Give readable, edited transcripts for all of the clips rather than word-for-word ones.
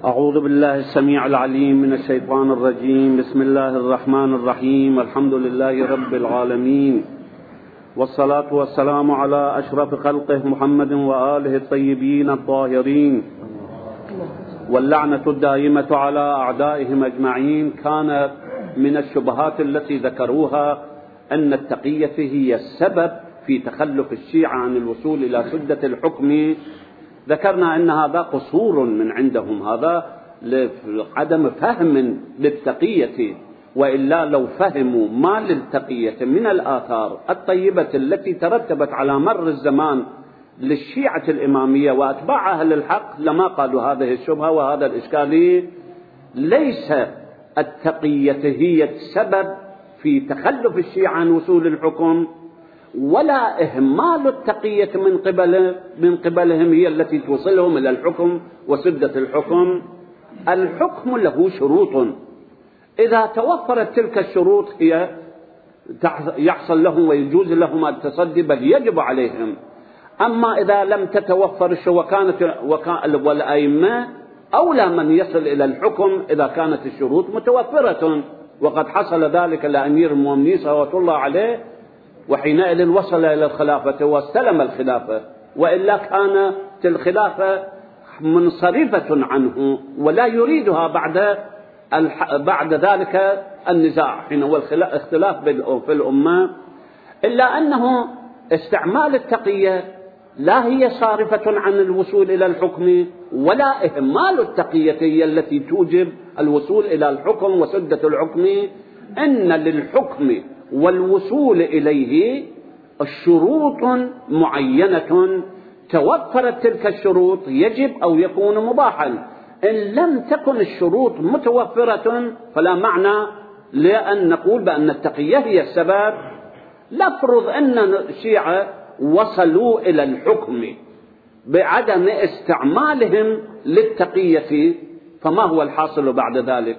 أعوذ بالله السميع العليم من الشيطان الرجيم. بسم الله الرحمن الرحيم. الحمد لله رب العالمين، والصلاة والسلام على أشرف خلقه محمد وآله الطيبين الطاهرين، واللعنة الدائمة على أعدائهم أجمعين. كان من الشبهات التي ذكروها أن التقية هي السبب في تخلف الشيعة عن الوصول إلى سدة الحكم. ذكرنا أن هذا قصور من عندهم، هذا لعدم فهم للتقية، وإلا لو فهموا ما للتقية من الآثار الطيبة التي ترتبت على مر الزمان للشيعة الإمامية وأتباع أهل الحق لما قالوا هذه الشبهة وهذا الإشكالية. ليس التقية هي السبب في تخلف الشيعة عن وصول الحكم، ولا إهمال التقية من قبلهم هي التي توصلهم إلى الحكم وسدة الحكم. الحكم له شروط، إذا توفرت تلك الشروط هي يحصل لهم ويجوز لهم التصدي، بل يجب عليهم. أما إذا لم تتوفر والأئمة أولى من يصل إلى الحكم إذا كانت الشروط متوفرة، وقد حصل ذلك لأمير المؤمنين صلوات الله عليه، وحينئذ وصل إلى الخلافة واستلم الخلافة، وإلا كانت الخلافة منصرفة عنه ولا يريدها بعد ذلك النزاع حين هو الاختلاف في الأمة. إلا أنه استعمال التقية لا هي صارفة عن الوصول إلى الحكم، ولا إهمال التقية هي التي توجب الوصول إلى الحكم وسدة الحكم. إن للحكم والوصول إليه الشروط معينة، توفرت تلك الشروط يجب أو يكون مباحا. إن لم تكن الشروط متوفرة فلا معنى لأن نقول بأن التقية هي السبب. نفرض أن الشيعة وصلوا إلى الحكم بعدم استعمالهم للتقية، فما هو الحاصل بعد ذلك؟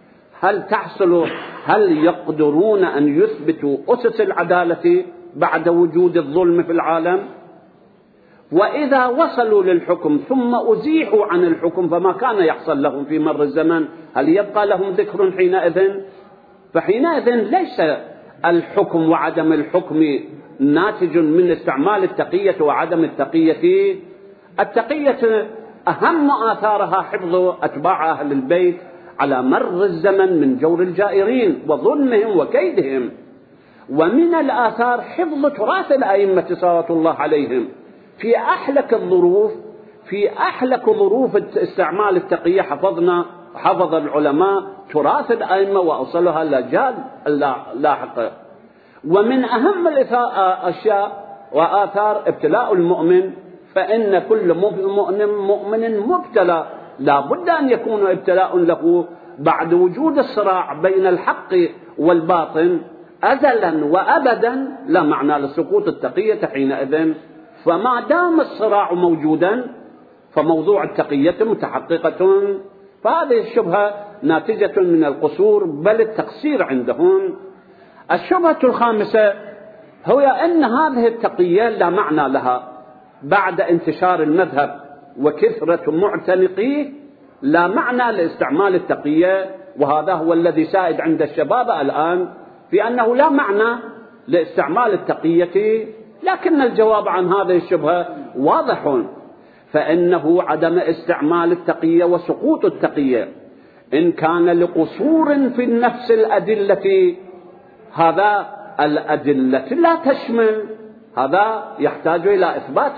هل يقدرون أن يثبتوا أسس العدالة بعد وجود الظلم في العالم؟ وإذا وصلوا للحكم ثم أزيحوا عن الحكم فما كان يحصل لهم في مر الزمن؟ هل يبقى لهم ذكر حينئذ؟ فحينئذ ليس الحكم وعدم الحكم ناتج من استعمال التقية وعدم التقية. التقية أهم آثارها حفظ أتباع أهل البيت على مر الزمن من جور الجائرين وظلمهم وكيدهم، ومن الآثار حفظ تراث الأئمة صلوات الله عليهم في أحلك ظروف استعمال التقية. حفظ العلماء تراث الأئمة وأوصلها لأجيال لاحقة. ومن أهم الأشياء وآثار ابتلاء المؤمن، فإن كل مؤمن مبتلى، لا بد أن يكون ابتلاء له بعد وجود الصراع بين الحق والباطل أزلا وأبدا. لا معنى لسقوط التقية حينئذ، فما دام الصراع موجودا فموضوع التقية متحققة. فهذه الشبهة ناتجة من القصور بل التقصير عندهم. الشبهة الخامسة هو أن هذه التقية لا معنى لها بعد انتشار المذهب وكثرة معتنقيه، لا معنى لاستعمال التقية. وهذا هو الذي سائد عند الشباب الآن، في أنه لا معنى لاستعمال التقية. لكن الجواب عن هذه الشبهة واضح، فإنه عدم استعمال التقية وسقوط التقية إن كان لقصور في نفس الأدلة، هذا الأدلة لا تشمل، هذا يحتاج إلى إثبات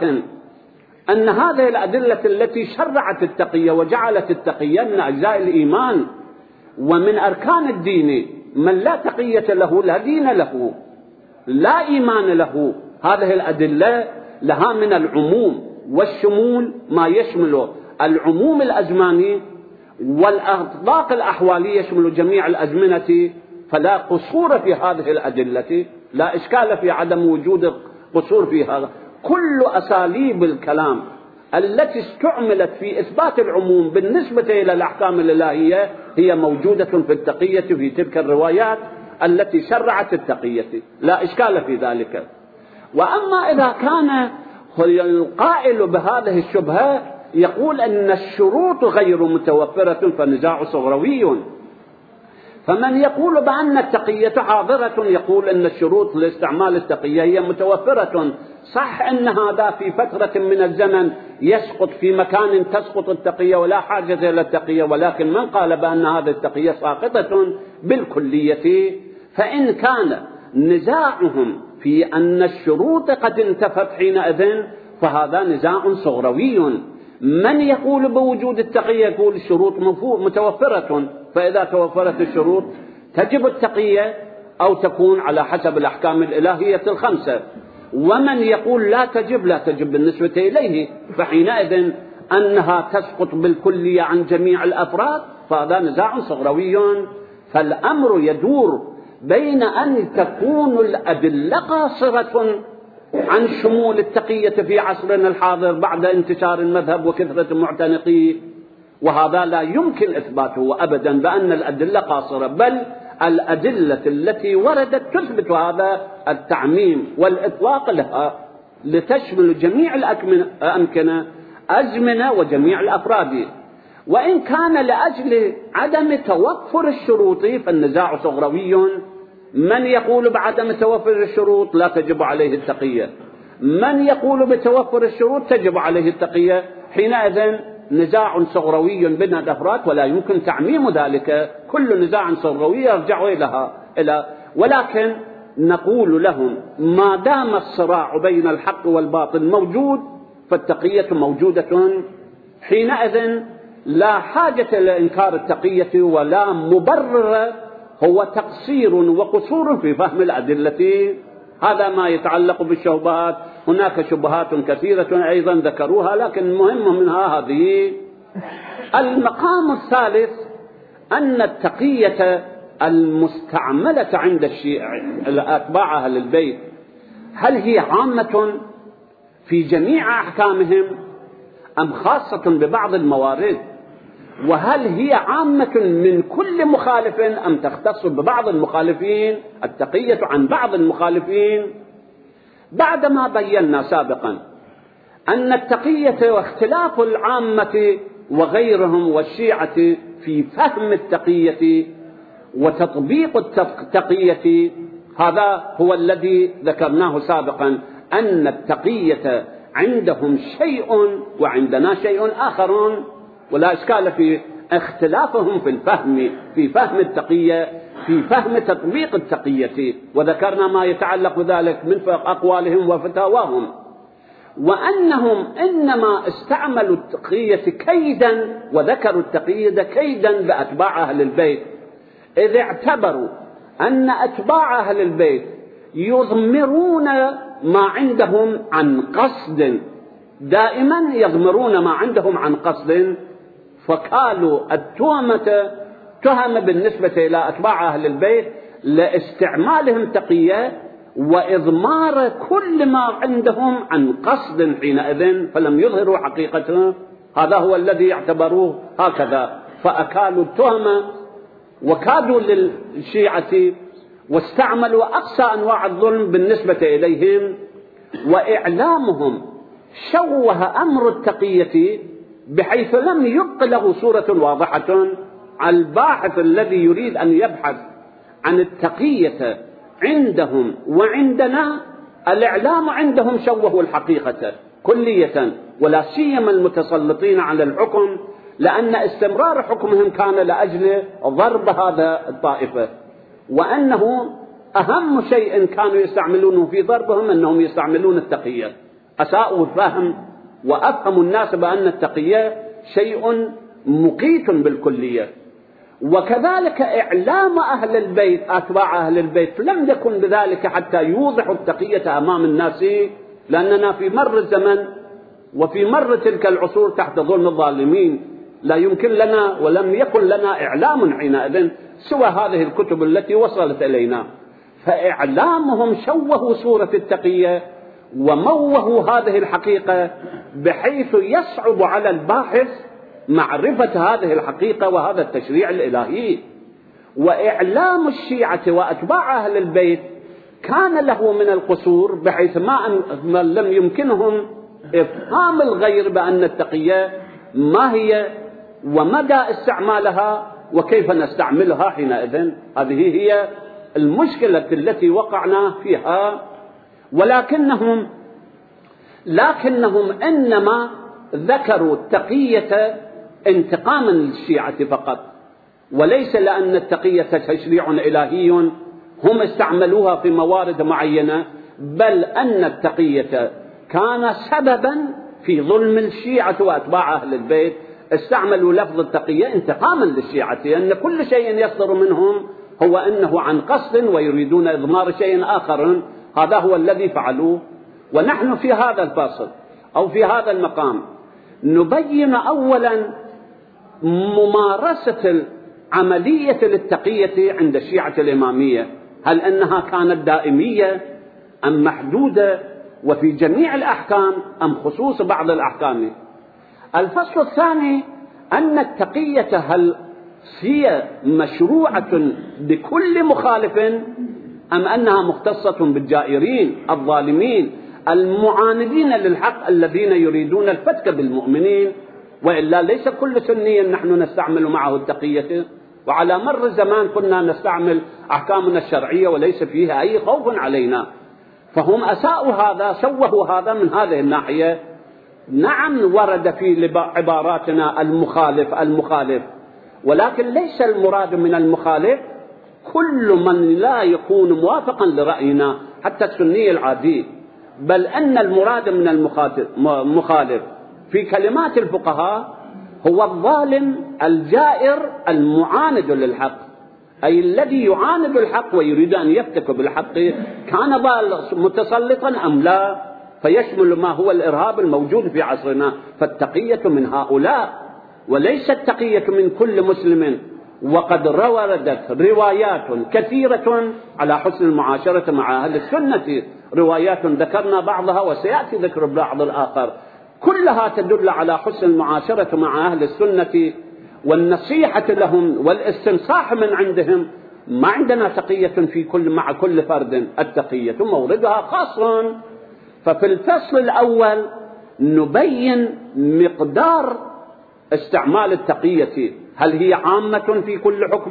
أن هذه الأدلة التي شرعت التقية وجعلت التقية من أجزاء الإيمان ومن أركان الدين. من لا تقية له لا دين له، لا إيمان له. هذه الأدلة لها من العموم والشمول ما يشمل العموم الأزماني والأطلاق الأحوالية، يشمل جميع الأزمنة. فلا قصور في هذه الأدلة، لا إشكال في عدم وجود قصور في هذا. كل أساليب الكلام التي استعملت في إثبات العموم بالنسبة إلى الأحكام الإلهية هي موجودة في التقية في تلك الروايات التي شرعت التقية، لا إشكال في ذلك. وأما إذا كان القائل بهذه الشبهة يقول أن الشروط غير متوفرة فالنزاع صغروي. فمن يقول بأن التقية حاضرة يقول أن الشروط لاستعمال التقية هي متوفرة. صح أن هذا في فترة من الزمن يسقط في مكان تسقط التقية ولا حاجة إلى التقية، ولكن من قال بأن هذه التقية ساقطة بالكلية، فإن كان نزاعهم في أن الشروط قد انتفت حينئذ فهذا نزاع صغروي. من يقول بوجود التقية يقول الشروط متوفرة، فإذا توفرت الشروط تجب التقية أو تكون على حسب الأحكام الإلهية الخمسة. ومن يقول لا تجب بالنسبة إليه، فحينئذ أنها تسقط بالكلية عن جميع الأفراد، فهذا نزاع صغروي. فالأمر يدور بين أن تكون الأدلة قاصرة عن شمول التقية في عصرنا الحاضر بعد انتشار المذهب وكثرة المعتنقيه، وهذا لا يمكن إثباته أبدا بأن الأدلة قاصرة، بل الأدلة التي وردت تثبت هذا التعميم والإطلاق لها لتشمل جميع الأمكنة أزمنة وجميع الأفراد. وإن كان لأجل عدم توفر الشروط فالنزاع صغروي. من يقول بعدم توفر الشروط لا تجب عليه التقية، من يقول بتوفر الشروط تجب عليه التقية، حينئذ نزاع صغروي بين الأفراد ولا يمكن تعميم ذلك. كل نزاع صغروي يرجع ولكن نقول لهم ما دام الصراع بين الحق والباطل موجود فالتقية موجودة، حينئذ لا حاجة إلى إنكار التقية ولا مبرر، هو تقصير وقصور في فهم الأدلة. هذا ما يتعلق بالشبهات. هناك شبهات كثيرة أيضا ذكروها، لكن المهم منها هذه. المقام الثالث أن التقية المستعملة عند الشيعة أتباع أهل البيت هل هي عامة في جميع أحكامهم أم خاصة ببعض الموارد؟ وهل هي عامة من كل مخالف أم تختص ببعض المخالفين؟ التقية عن بعض المخالفين. بعدما بينا سابقا أن التقية واختلاف العامة وغيرهم والشيعة في فهم التقية وتطبيق التقية، هذا هو الذي ذكرناه سابقا، أن التقية عندهم شيء وعندنا شيء آخر، ولا إشكال في اختلافهم في الفهم، في فهم التقية، في فهم تطبيق التقية، وذكرنا ما يتعلق بذلك من أقوالهم وفتاواهم. وأنهم إنما استعملوا التقية كيدا، وذكروا التقية كيدا بأتباع أهل البيت، إذ اعتبروا أن أتباع أهل البيت يضمرون ما عندهم عن قصد، دائما يضمرون ما عندهم عن قصد، فقالوا التهمة تهم بالنسبة إلى أتباع أهل البيت لاستعمالهم تقية وإضمار كل ما عندهم عن قصد حينئذ، فلم يظهروا حقيقته. هذا هو الذي اعتبروه هكذا، فأكالوا التهمة وكادوا للشيعة واستعملوا أقصى أنواع الظلم بالنسبة إليهم. وإعلامهم شوه أمر التقية بحيث لم يبق له صورة واضحة. الباحث الذي يريد أن يبحث عن التقية عندهم وعندنا، الإعلام عندهم شوه الحقيقة كلية، ولا سيما المتسلطين على الحكم، لأن استمرار حكمهم كان لأجل ضرب هذا الطائفة، وأنه أهم شيء كانوا يستعملونه في ضربهم أنهم يستعملون التقية. أساءوا الفهم وأفهموا الناس بأن التقية شيء مقيت بالكلية. وكذلك إعلام أهل البيت أتباع أهل البيت لم يكن بذلك حتى يوضحوا التقية أمام الناس، لأننا في مر الزمن وفي مر تلك العصور تحت ظلم الظالمين، لا يمكن لنا ولم يكن لنا إعلام حينئذ سوى هذه الكتب التي وصلت إلينا. فإعلامهم شوهوا صورة التقية وموهوا هذه الحقيقة بحيث يصعب على الباحث معرفة هذه الحقيقة وهذا التشريع الإلهي. وإعلام الشيعة وأتباع أهل البيت كان له من القصور بحيث ما لم يمكنهم إفهام الغير بأن التقية ما هي ومدى استعمالها وكيف نستعملها حينئذ. هذه هي المشكلة التي وقعنا فيها. لكنهم إنما ذكروا التقية انتقاما للشيعة فقط، وليس لأن التقية تشريع إلهي هم استعملوها في موارد معينة، بل أن التقية كان سببا في ظلم الشيعة وأتباع أهل البيت. استعملوا لفظ التقية انتقاما للشيعة، لأن كل شيء يصدر منهم هو أنه عن قصد ويريدون إضمار شيء آخر. هذا هو الذي فعلوه. ونحن في هذا الفصل أو في هذا المقام نبين أولا ممارسة عملية التقية عند الشيعة الإمامية، هل أنها كانت دائمية أم محدودة وفي جميع الأحكام أم خصوص بعض الأحكام. الفصل الثاني أن التقية هل هي مشروعة بكل مخالف أم أنها مختصة بالجائرين الظالمين المعاندين للحق الذين يريدون الفتك بالمؤمنين، وإلا ليس كل سني نحن نستعمل معه التقية. وعلى مر الزمان كنا نستعمل أحكامنا الشرعية وليس فيها أي خوف علينا. فهم أساءوا هذا، سووا هذا من هذه الناحية. نعم ورد في عباراتنا المخالف، ولكن ليس المراد من المخالف كل من لا يكون موافقا لرأينا حتى السني العادي، بل أن المراد من المخالف في كلمات الفقهاء هو الظالم الجائر المعاند للحق، أي الذي يعاند الحق ويريد أن يفتك بالحق، كان متسلطا أم لا، فيشمل ما هو الإرهاب الموجود في عصرنا. فالتقية من هؤلاء وليس التقية من كل مسلم. وقد وردت روايات كثيرة على حسن المعاشرة مع أهل السنة، روايات ذكرنا بعضها وسيأتي ذكر بعض الآخر، كلها تدل على حسن المعاشرة مع أهل السنة والنصيحة لهم والاستنصاح من عندهم. ما عندنا تقية مع كل فرد، التقية موردها خاص. ففي الفصل الأول نبين مقدار استعمال التقية، هل هي عامة في كل حكم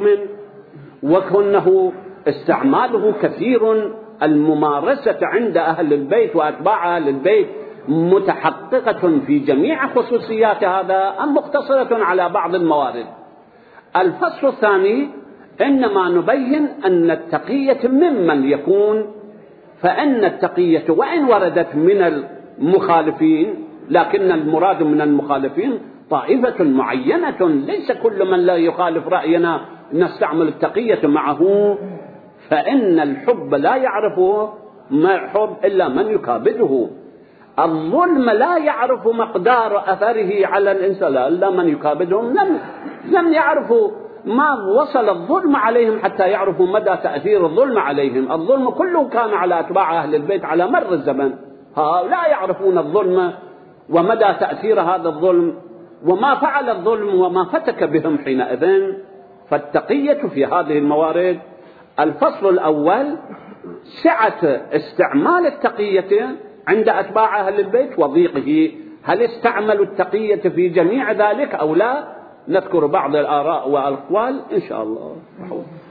وكأنه استعماله كثير، الممارسة عند أهل البيت وأتباع أهل البيت متحققة في جميع خصوصيات هذا أم مقتصرة على بعض الموارد. الفصل الثاني إنما نبين أن التقية ممن يكون، فإن التقية وإن وردت من المخالفين لكن المراد من المخالفين طائفة معينة، ليس كل من لا يخالف رأينا نستعمل التقية معه، فإن الحب لا يعرفه ما حب إلا من يكابده. الظلم لا يعرف مقدار أثره على الإنسان إلا من يكابدهم. لم يعرفوا ما وصل الظلم عليهم حتى يعرفوا مدى تأثير الظلم عليهم. الظلم كله كان على أتباع أهل البيت على مر الزمن، لا يعرفون الظلم ومدى تأثير هذا الظلم وما فعل الظلم وما فتك بهم حينئذ. فالتقية في هذه الموارد. الفصل الأول سعة استعمال التقية عند أتباع أهل البيت وضيقه، هل استعملوا التقية في جميع ذلك أو لا؟ نذكر بعض الآراء والأقوال إن شاء الله.